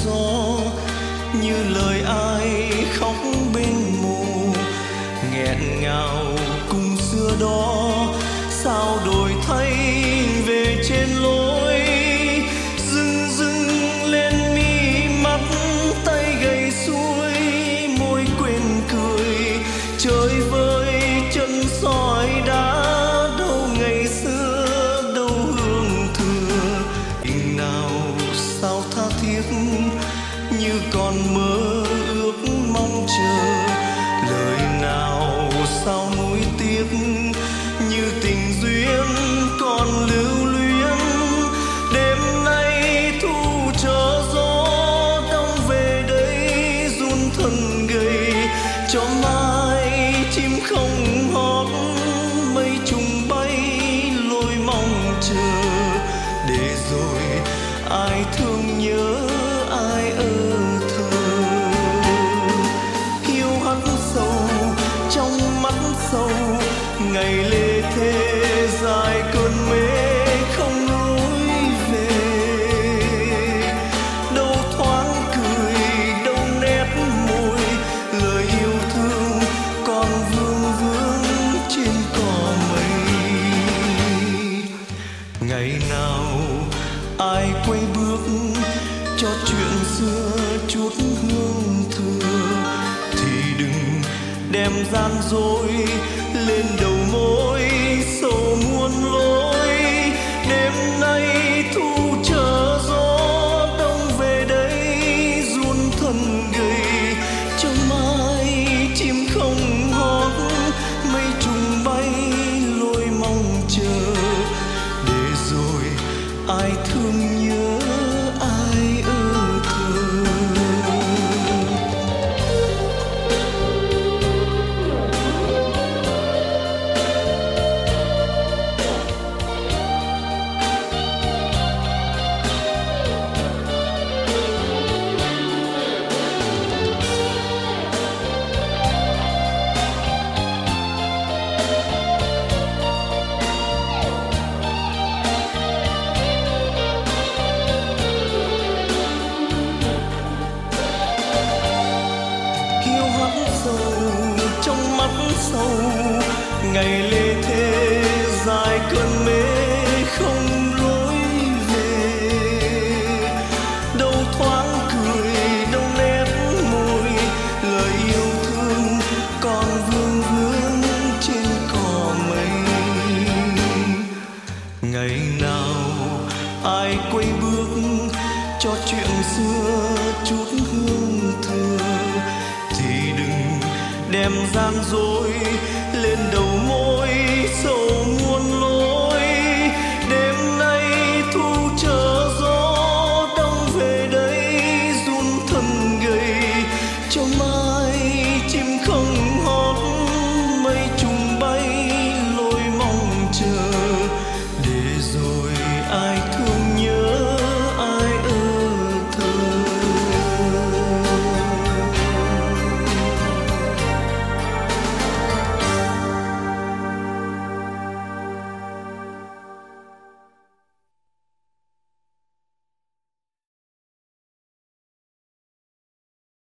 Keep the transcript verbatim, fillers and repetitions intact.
gió, như lời ai khóc bên mồ, nghẹn ngào cùng xưa đó. Sao đổi thay về trên lối, dưng dưng lên mi mắt, tay gầy xuôi môi quên cười. Chơi với chân sỏi đá, đâu ngày xưa đâu hương thừa. Tình nào sao tha thiết như còn mơ ước mong chờ, lời nào sao nuối tiếc như tình duyên còn lưu luyến. Đêm nay thu chờ gió đông về đây run thân gầy, cho mai chim không hót mây trùng bay lối mong chờ. Để rồi ai thương nhớ ai ơ thơ, hiu hắt sâu trong mắt sâu, ngày lê thế dài cơn mê không lối về. Đâu thoáng cười đâu nét môi, lời yêu thương còn vương vương trên cỏ mây. Ngày nào ai quay bước cho chuyện xưa chút hương thừa, thì đừng đem gian dối lên đầu môi sầu muôn lối. Đêm nay thu chờ gió đông về đây run thân gầy, cho mai chim không hót mây trùng bay lối mong chờ. Để rồi ai thương nhớ ai ơ thơ. Trong mắt sâu ngày lê thế dài cơn mê không lối về. Đâu thoáng cười đâu nét môi, lời yêu thương còn vương vương trên cỏ mây. Ngày nào ai quay bước cho chuyện xưa chút hương thừa, thì đừng đem gian dối lên đầu